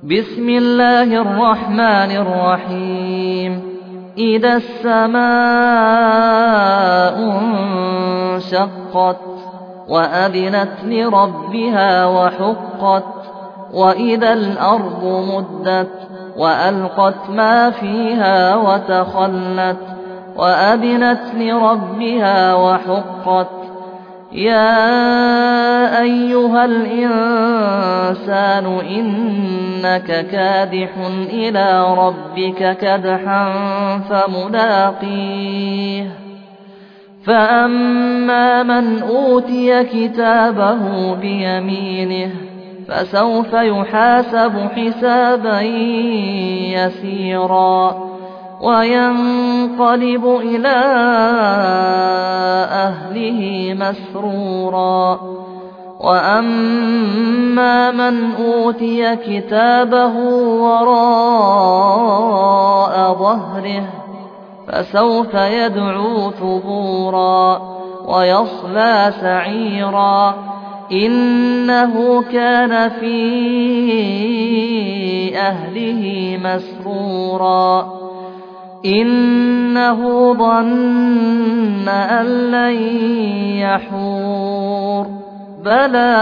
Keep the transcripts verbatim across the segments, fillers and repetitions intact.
بسم الله الرحمن الرحيم إذا السماء انشقت وأذنت لربها وحقت وإذا الأرض مدت وألقت ما فيها وتخلت وأذنت لربها وحقت يا أيها الإنسان إنك كادح إلى ربك كدحا فملاقيه فأما من أوتي كتابه بيمينه فسوف يحاسب حسابا يسيرا وينقلب إلى أهله مسرورا وأما من أوتي كتابه وراء ظهره فسوف يدعو ثبورا ويصلى سعيرا إنه كان في أهله مسرورا إنه ظن أن لن يحور بلى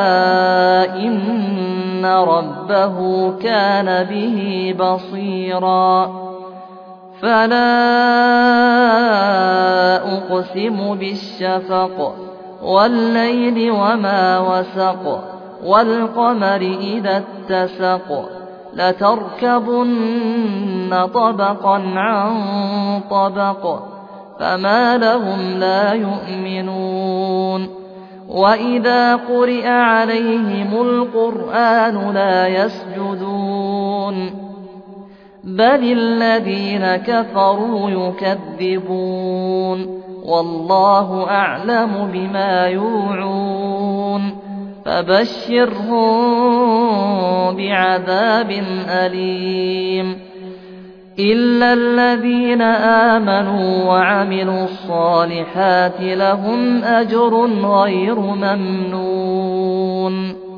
إن ربه كان به بصيرا فلا أقسم بالشفق والليل وما وسق والقمر إذا اتسق لتركبن طبقا عن طبق فما لهم لا يؤمنون وإذا قرئ عليهم القرآن لا يسجدون بل الذين كفروا يكذبون والله أعلم بما يوعون فبشرهم بعذاب أليم إلا الذين آمنوا وعملوا الصالحات لهم أجر غير ممنون